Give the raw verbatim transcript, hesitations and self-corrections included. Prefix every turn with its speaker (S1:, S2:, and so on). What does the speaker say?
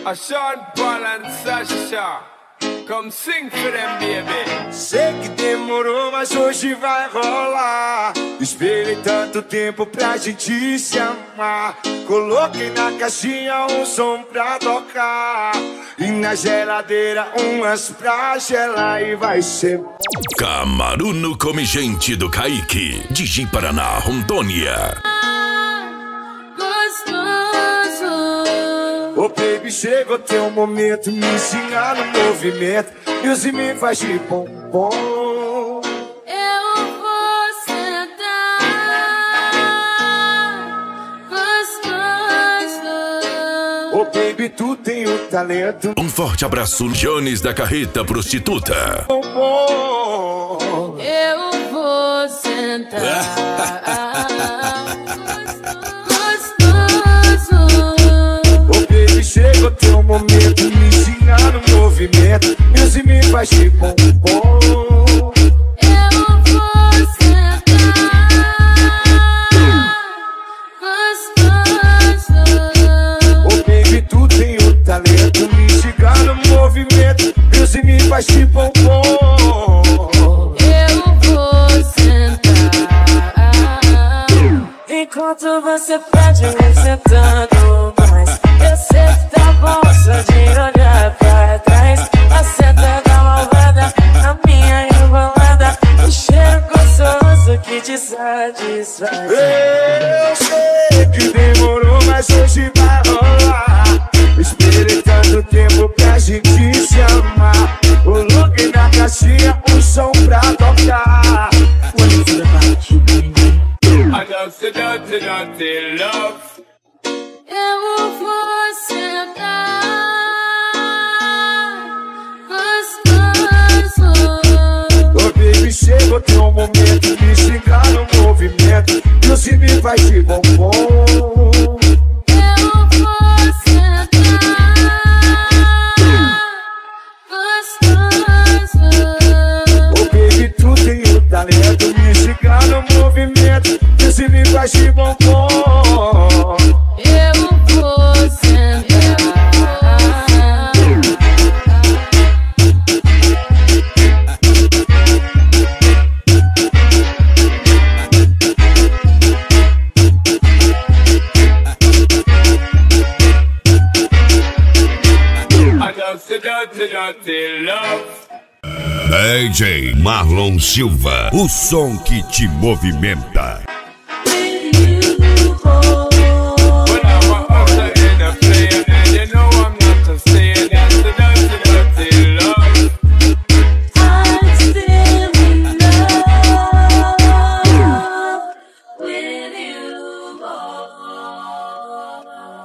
S1: A Sean Paul and Sasha, come sing for them, baby.
S2: Sei que demorou, mas hoje vai rolar. Esperei tanto tempo pra gente se amar. Coloquei na caixinha um som pra tocar e na geladeira umas pra gelar e vai ser
S3: Camaruno come gente do Kaique, D J Paraná, Rondônia.
S2: Ô oh, baby, chegou teu momento, me ensinar no movimento. Music me faz de bombom.
S4: Eu vou sentar gostoso.
S2: Ô oh, baby, tu tem o talento.
S3: Um forte abraço, Jones da Carreta Prostituta.
S2: Bombom.
S4: Eu vou sentar
S2: chegou teu momento, me ensinar no movimento. Music me faz de bombom.
S4: Eu vou sentar gostoso.
S2: Oh baby, tu tem o talento, me ensinar no movimento. Music me faz de bombom.
S4: Eu vou sentar enquanto você pede me sentando mais. Eu sei que tá bom só de olhar pra trás. A seta da malvada, a minha enrolada, o cheiro gostoso que te satisfaz.
S2: Eu sei que demorou, mas hoje vai rolar. Esperei tanto tempo pra gente se amar. Coloquei na caixinha um som pra tocar.
S1: I love the dirty, dirty love.
S4: Eu vou sentar gostoso.
S2: Oh baby, chegou teu momento, me chegar no movimento. E o se me faz de bombom.
S4: Eu vou sentar gostoso.
S2: Oh baby, tu tem o talento, me chegar no movimento. E o se me faz de bombom.
S4: Eu vou sentar.
S1: I love the dirty, dirty love.
S3: D J Marlon Silva, o som que te movimenta.